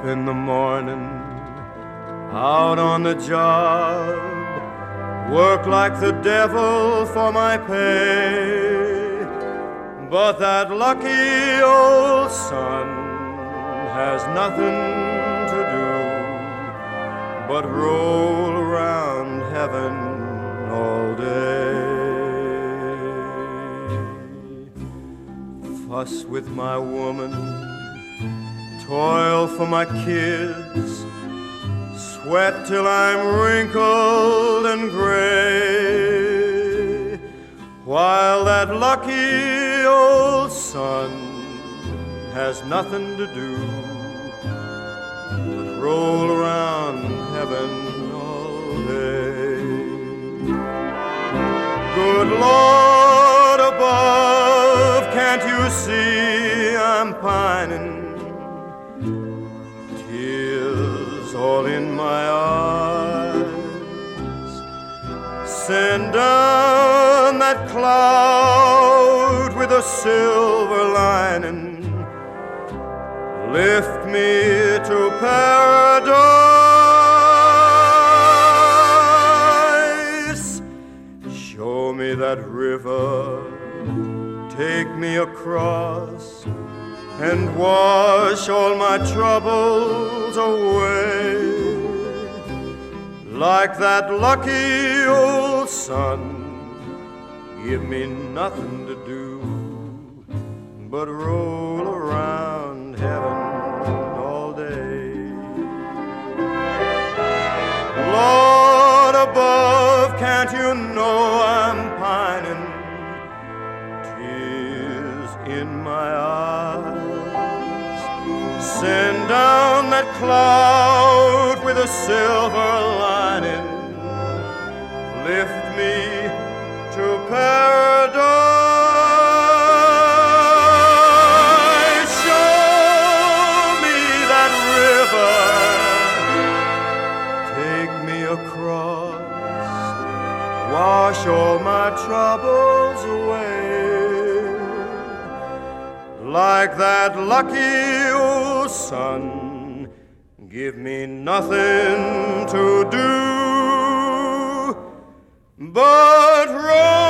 in the morning, out on the job, work like the devil for my pay. But that lucky old sun has nothing to do but roll around heaven all day. Fuss with my woman, toil for my kids, sweat till I'm wrinkled and gray, while that lucky old sun has nothing to do but roll around heaven all day. Good Lord above, can't you see I'm pining? Tears all in my eyes. Send down that cloud with a silver lining. Lift me to paradise. Show me that river, take me across, and wash all my troubles away. Like that lucky old sun, give me nothing to do but roll around heaven all day. Lord above, can't you know I'm pining? Tears in my eyes. Send down that cloud with a silver lining. Lift me to paradise. Show me that river, take me across, wash all my troubles away. Like that lucky old sun, give me nothing to do but roll